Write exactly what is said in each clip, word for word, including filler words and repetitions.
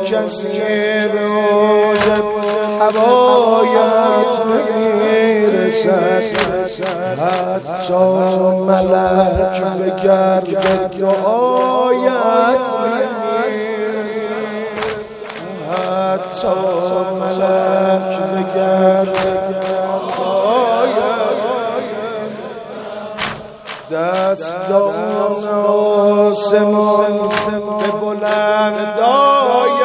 کسی به اوج هوایت نمیرسد، حتی ملک به گرد دعایت نمیرسد، حتی ملک به گرد دعایت. دستان آسمان به بلندای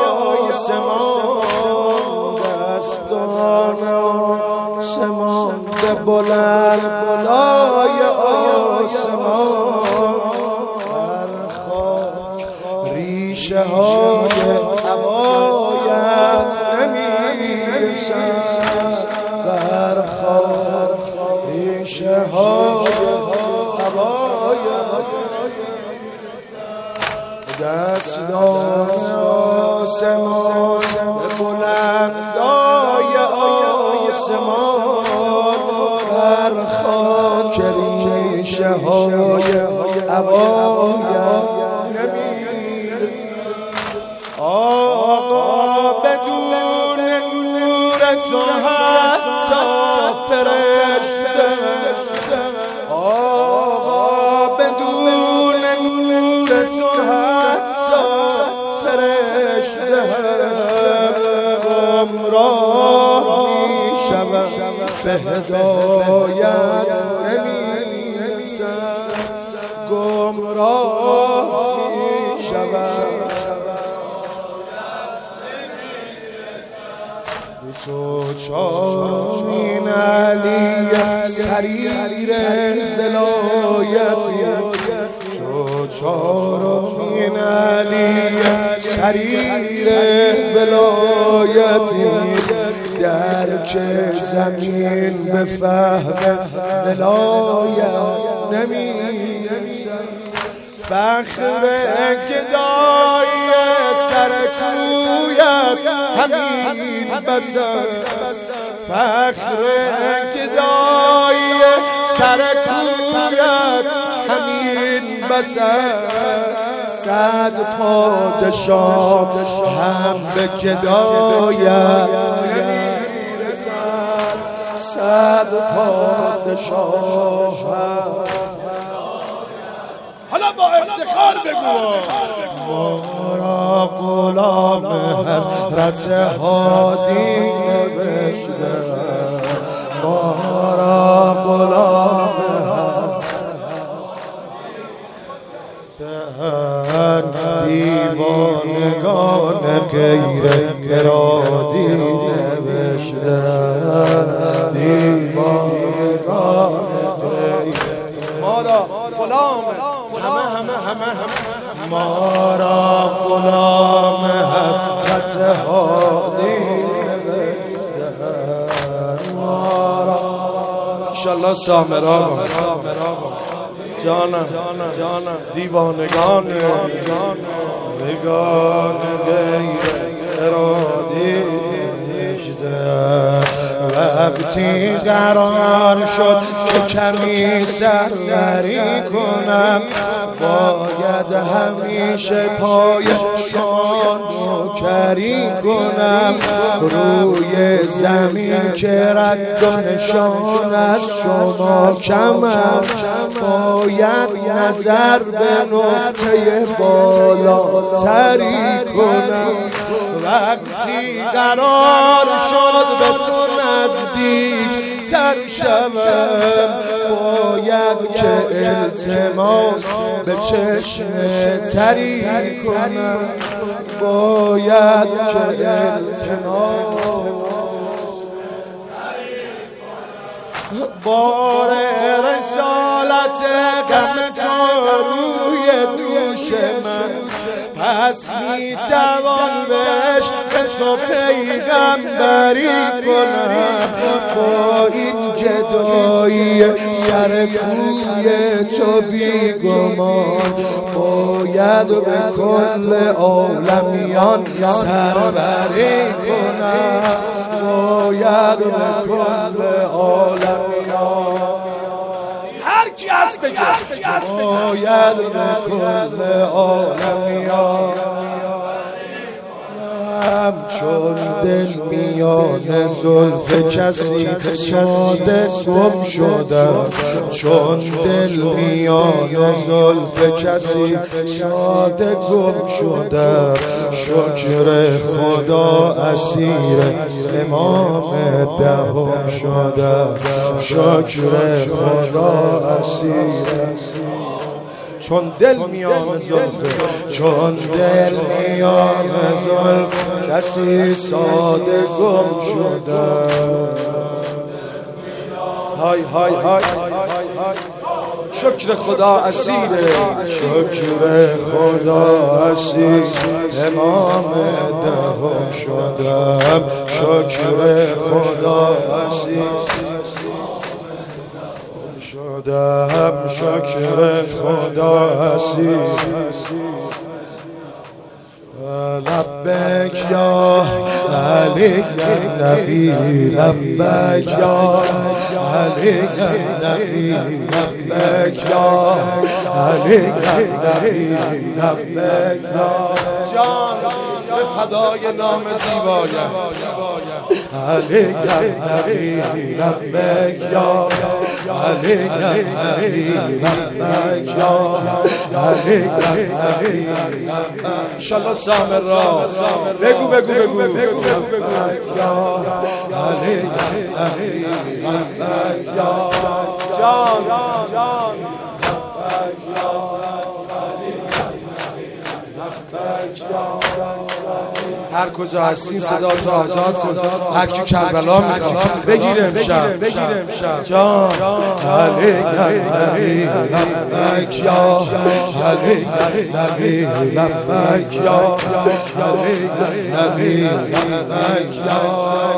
آسمان، دستان آسمان به بلندای آسمان، بر خاک ریشه های هوایت نمیرسد، بر خاک ریشه های دستان آسمان به بلندای آسمان، بر خاک ریشه های هوایت نمیرسد. آقا بدون نور تو حتی فرشته، آقا بدون نور تو به هدایت نمیرسد، گمراه میشود. تو چارمین علی سریر ولایتی، تو چارمین علی سریر ولایتی، در که زمین به فهم ولایت نمیرسد. فخر گدای سر کویت همین بس است، فخر گدای سر کویت همین بس است. صد پادشاه هم به گدایت نمیرسد، صد پادشاه هم. حالا با افتخار بگو ما را غلام حضرت هادی نوشته، ما را غلام دیوانگان غیر ارادی نوشته، دیوانگان غیر. ما را غلام همه همه همه همه ما را غلام حضرت هادی نوشته، ما را انشالله سامرا جانم جانم دیوانگان دیوانگان غیر ارادی نوشته. وقتی قرار شد که کمی سروری کنم، باید همیشه پایشان نوکری کنم. روی زمین که رد و نشان از شما کم است، باید نظر به نقطه بالاتری کنم. وقتی قرار شد به تو نزدیک تر شوم، باید که التماس به چشم تری کنم، باید که التماس بار رسالت غم تو روی دوش من، پس میتوان بهش به تو پیغمبری کنم. با این جدایی سر کوی تو بیگمان، باید به کل عالمیان سروری کنم، باید به کل عالمیان. هر کی هست بگه باید به کل عالمیان همچون دل میان زلف کسی ساده گم شدم، چون دل میان زلف کسی ساده گم شدم. شکر خدا اسیر امام دهم شدم، شکر خدا اسیر چون دل میان زلف، چون دل میان زلف کسی ساده گم شدم. های های های شکر خدا اسیره، شکر خدا اسیر امام دهم شدم، شکر خدا اسیر شدم، شکر خدا اسیر. لبیک یا علی نبی، لبیک یا علی نبی، لبیک یا علی نبی، لبیک یا جان به فدای نام زیبایم علی نبی، لبیک یا علی نبی، لبیک یا علی نبی. انشالله سامر را بگو بگو بگو بگو بگو یا علی نبی، لبیک یا جان جان هر کجا هستین صدا تو آزاد کن، هر کی کربلا میخواد بگیره امشب، بگیره امشب جان علی نبی، لبیک یا علی نبی، لبیک یا علی نبی، لبیک یا